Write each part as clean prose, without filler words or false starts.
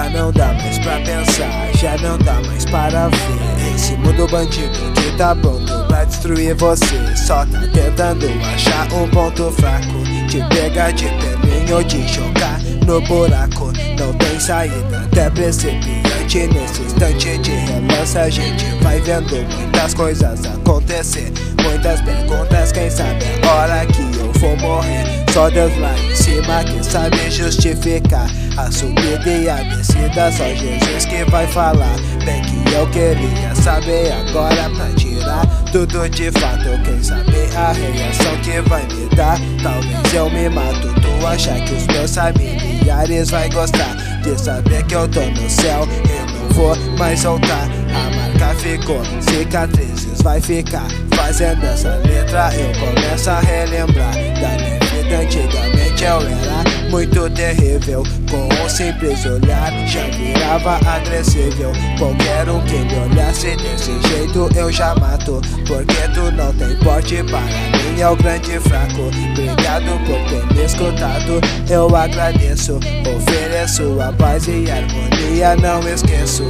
Já não dá mais pra pensar, já não dá mais para ver esse mundo bandido que tá pronto pra destruir você. Só tá tentando achar um ponto fraco, te pegar de perninho, te jogar no buraco. Não tem saída, até principiante. Nesse instante de relance a gente vai vendo muitas coisas acontecer, muitas perguntas, quem sabe a hora que eu vou morrer. Só Deus lá em cima que sabe justificar a subida e a descida, só Jesus que vai falar. Bem que eu queria saber agora pra tirar tudo de fato, quem sabe a reação que vai me dar. Talvez eu me mato, tu achar que os meus familiares vai gostar de saber que eu tô no céu e não vou mais voltar. A marca ficou, cicatrizes vai ficar. Fazendo essa letra eu começo a relembrar da minha vida. Antigamente eu era muito terrível, com um simples olhar já virava agressível. Qualquer um que me olhasse desse jeito eu já mato, porque tu não tem porte, para mim é o grande fraco. Obrigado por ter me escutado, eu agradeço. Ofereço a paz e a harmonia, não esqueço.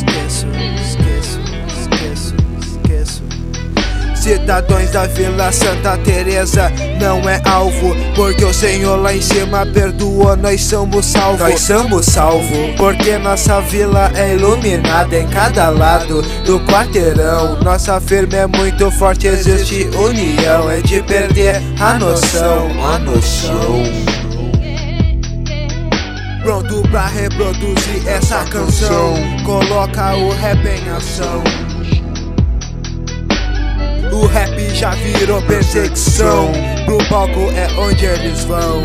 Cidadãos da Vila Santa Teresa não é alvo, porque o Senhor lá em cima perdoou, nós somos salvos. Nós somos salvos, porque nossa vila é iluminada em cada lado do quarteirão. Nossa firma é muito forte, existe união, é de perder a noção. Pronto pra reproduzir essa canção, coloca o rap em ação. O rap já virou perseguição, pro palco é onde eles vão.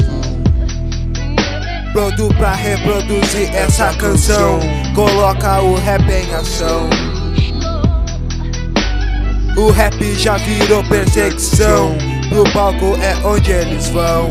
Pronto pra reproduzir essa canção, coloca o rap em ação. O rap já virou perseguição, pro palco é onde eles vão.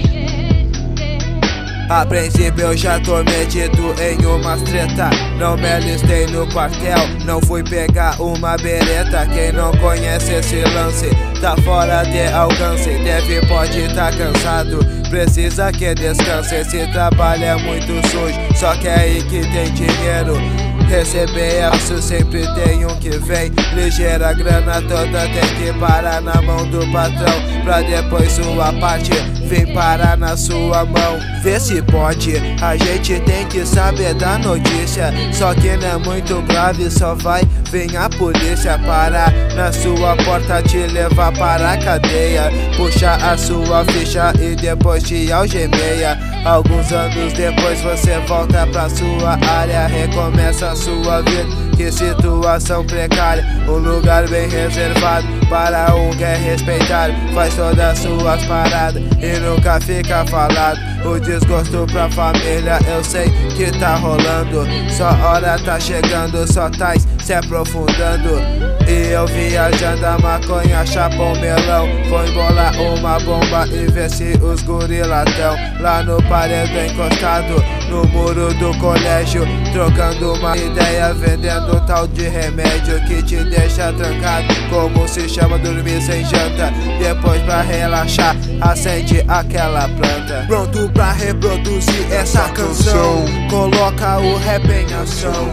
A princípio eu já tô metido em umas treta, não me alistei no quartel, não fui pegar uma bereta. Quem não conhece esse lance tá fora de alcance, pode tá cansado, precisa que descanse. Esse trabalho é muito sujo, só que é aí que tem dinheiro. Receber aço sempre tem um que vem ligeira, a grana toda tem que parar na mão do patrão, pra depois sua parte vem parar na sua mão. Vê se pode, a gente tem que saber da notícia, só que não é muito grave, só vai vir a polícia parar na sua porta, te levar para a cadeia, puxar a sua ficha e depois te algemeia. Alguns anos depois você volta pra sua área, recomeça a sua vida. Que situação precária, um lugar bem reservado para um que é respeitado, faz todas as suas paradas e nunca fica falado. O desgosto pra família eu sei que tá rolando, só hora tá chegando, só tais se aprofundando. E eu viajando a maconha, chapão melão, vou embolar uma bomba e ver se os gorila tão lá no paredão encostado no muro do colégio, trocando uma ideia, vendendo tal de remédio que te deixa trancado. Como se chama dormir sem janta, depois pra relaxar acende aquela planta. Pronto pra reproduzir essa canção, coloca o rap em ação.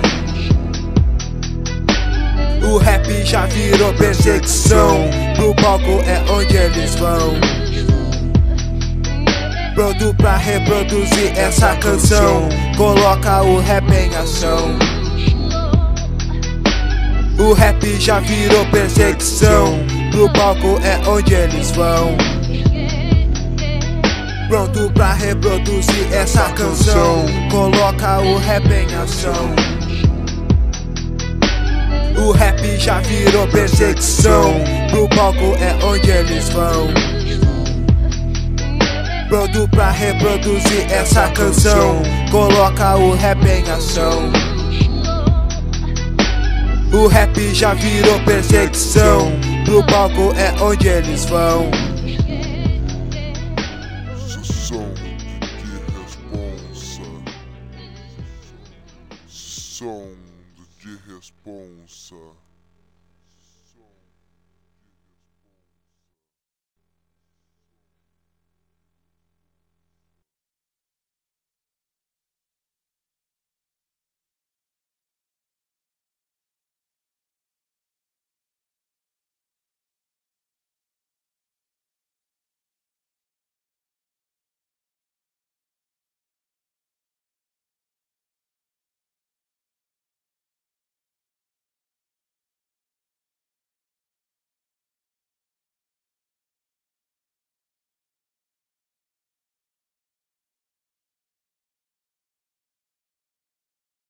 O rap já virou perseguição, pro palco é onde eles vão. Pronto pra reproduzir essa canção, coloca o rap em ação. O rap já virou perseguição, pro palco é onde eles vão. Pronto pra reproduzir essa canção, coloca o rap em ação. O rap já virou perseguição, pro palco é onde eles vão. Pronto pra reproduzir essa canção, coloca o rap em ação. O rap já virou perseguição, pro palco é onde eles vão. Som de responsa.